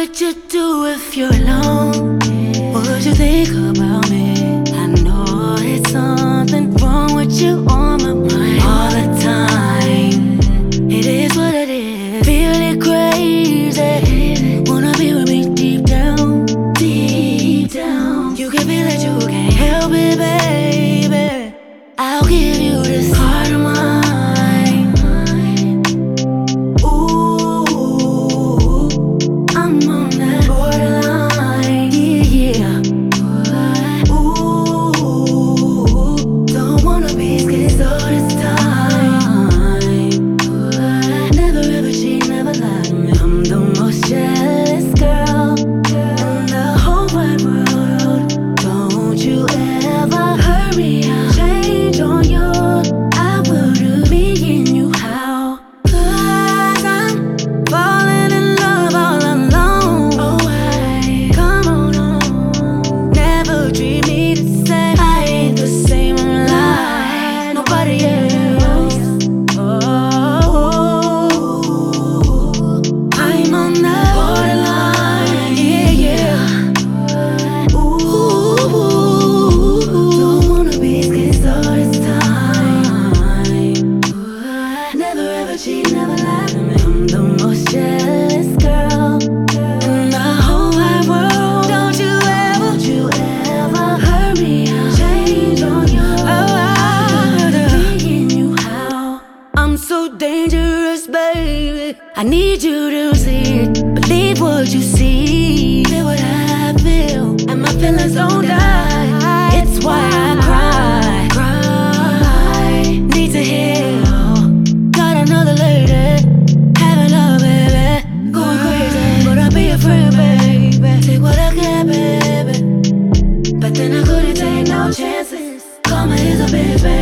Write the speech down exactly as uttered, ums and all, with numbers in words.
would you do if you're alone? What would you think about me? I know it's something wrong with you on my mind all the time. It is what it is. Feeling crazy. Wanna be with me deep down, deep down. You can feel it, you can't help it, baby. I'll give you this heart of mine. She never lied to me. I'm the most jealous girl in the whole wide world. Don't you ever, don't you ever hurt me. I'll change on you. Oh, I'm thinking you how I'm so dangerous, baby. I need you to see it. Believe what you see. Feel what I feel, and my feelings don't die. It's why I cry, cry. Need to heal. Another lady, having love, baby, going crazy. But I'll be a friend, baby. Take what I get, baby. But then I couldn't take no chances. Call me as a bitch, baby.